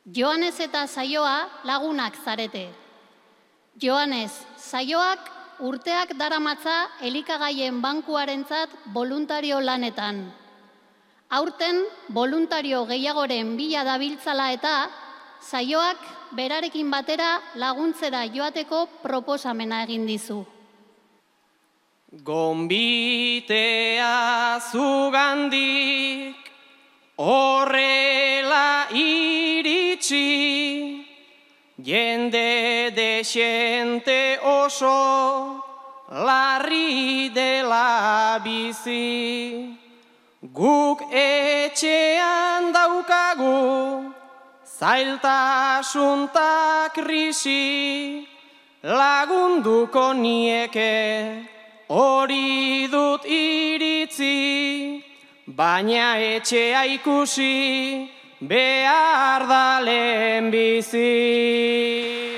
Joanes eta Saioa lagunak zarete. Joanes, Saioak urteak daramatza elikagaien bankuarentzat voluntario lanetan. Aurten voluntario gehiagoren bila dabiltzala eta Saioak berarekin batera laguntzera joateko proposamena egin dizu. Gonbitea zugandik horrela iritsi, jende desente oso larri dela bizi. Guk etxean daukagu zailtasun ta krisi, lagunduko nieke hori dut iritzi, baina etxea ikusi behar da lehenbizi.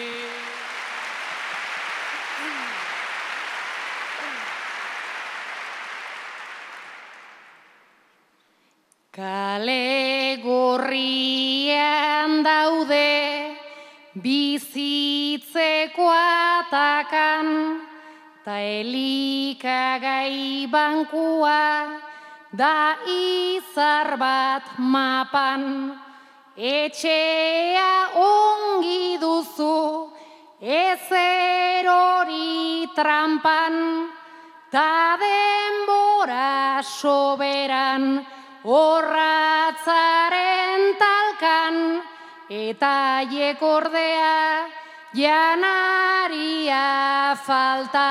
Kale gorrian daude bizitzeko atakan, ta elikagai bankua da izar bat mapan. Etxea ongi duzu ezer hori trampan, ta denbora soberan horratzaren talkan, eta haiek ordea janaria falta.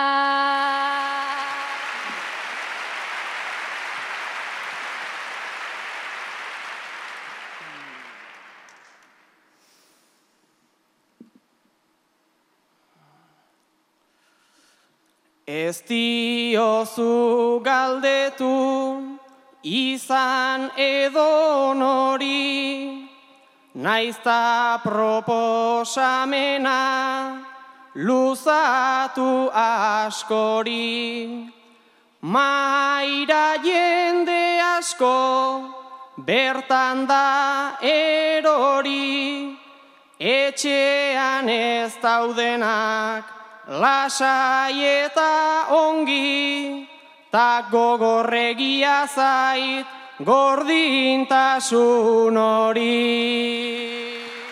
Ez diozu galdetu izan edonori, naizta proposamena luzatu askori. Maira jende asko bertan da erori, etxean ez daudenak lasai eta ongi, ta gogorregia zait gordintasun hori.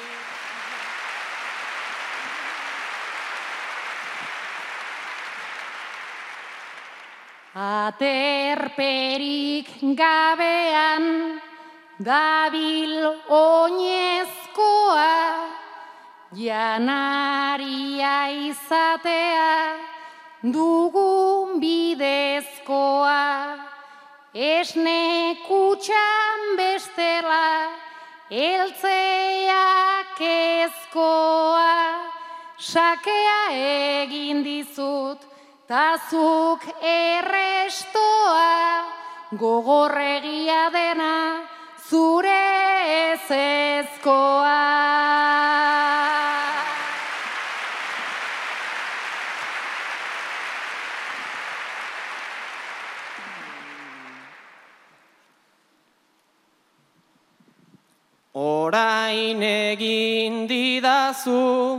Aterperik gabean dabil oinezkoa, janaria izatea dugun bidezkoa. Esne kutxan bestela eltzeak ezkoa, sakea egin dizut tazuk errestoa, gogorregia dena zure ezezkoa. Orain egin didazu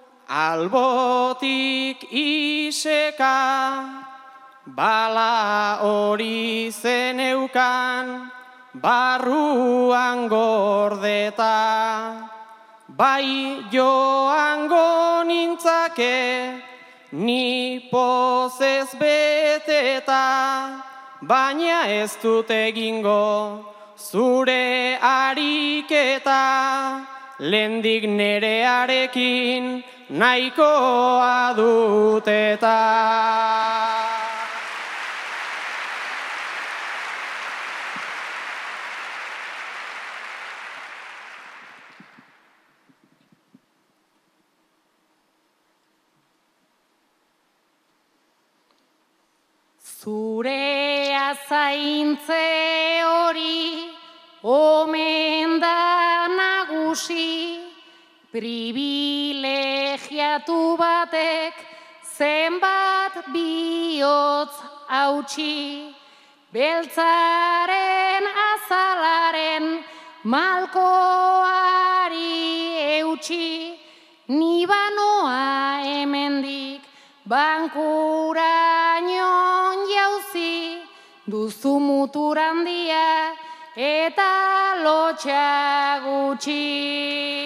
albotik iseka, bala hori zeneukan barruan gordeta. Bai joango nintzake ni pozez beteta, baina ez dut egingo zure ariketa, lehendik nerearekin nahikoa dut eta. Zurea zaintze hori omen da nagusi, privilegiatu batek zenbat bihotz hautsi, beltzaren azalaren malkoari eutxi, nibanoa hemendik bankuraino jauzi, duzu mutur handia eta lotxa gutxi.